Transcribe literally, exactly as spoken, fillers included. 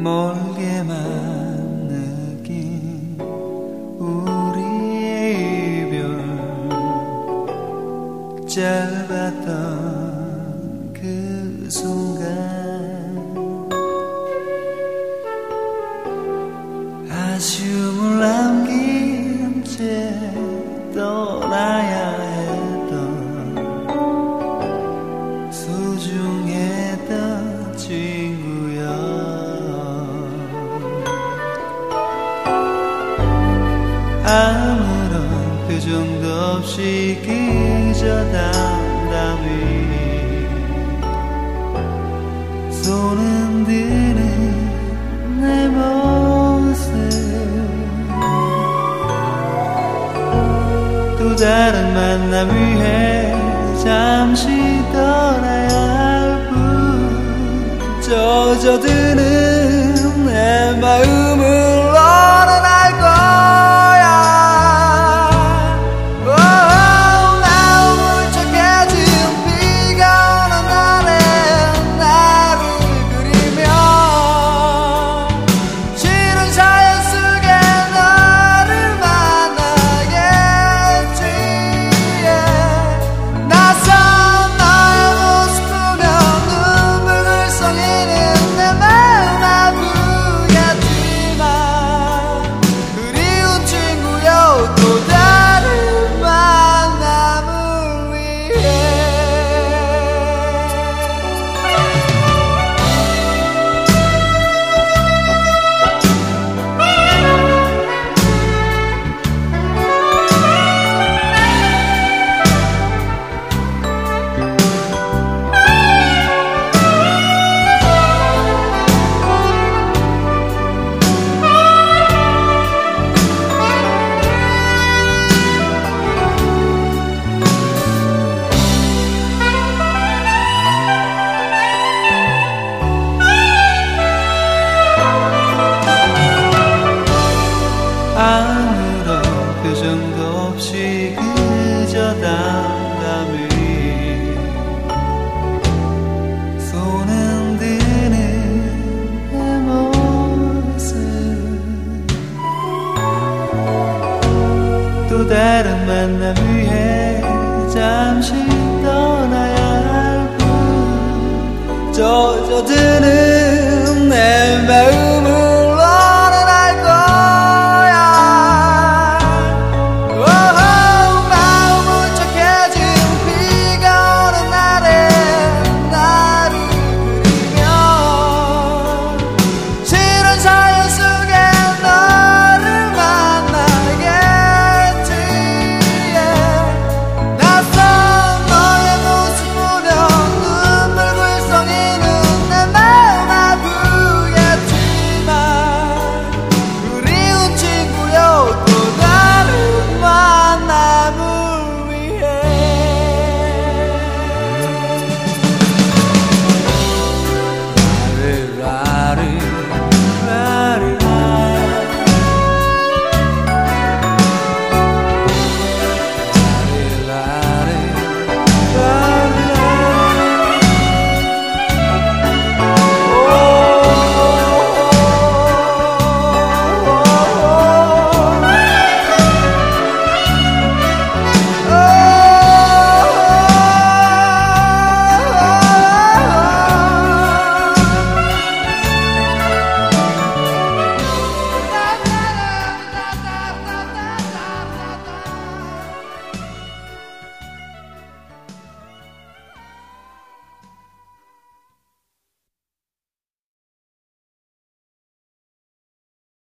멀게만 느낀 우리의 이별 짧았던 그 순간 아쉬움을 남긴 채 떠나야 했던 소중했던 친구여 아무런 표정도 없이 그저 담담히 손 흔드는 내 모습 또 다른 만남 위해 잠시 떠나야 할 뿐 젖어드는 내 마음을 너는 알 거야 오, 나 울적해진 비가 오는 날에 나를 그리며 싫은 사연 속에 너를 만나겠지 낯선 너의 모습 보며 눈물 글썽이는 내 마음 아프겠지만 그리운 친구여 또 다른 만남을 위해 아무런 표정도 없이 그저 담담히 손 흔드는 내 모습 또 다른 만남 위해 잠시 떠나야 할 뿐 젖어드는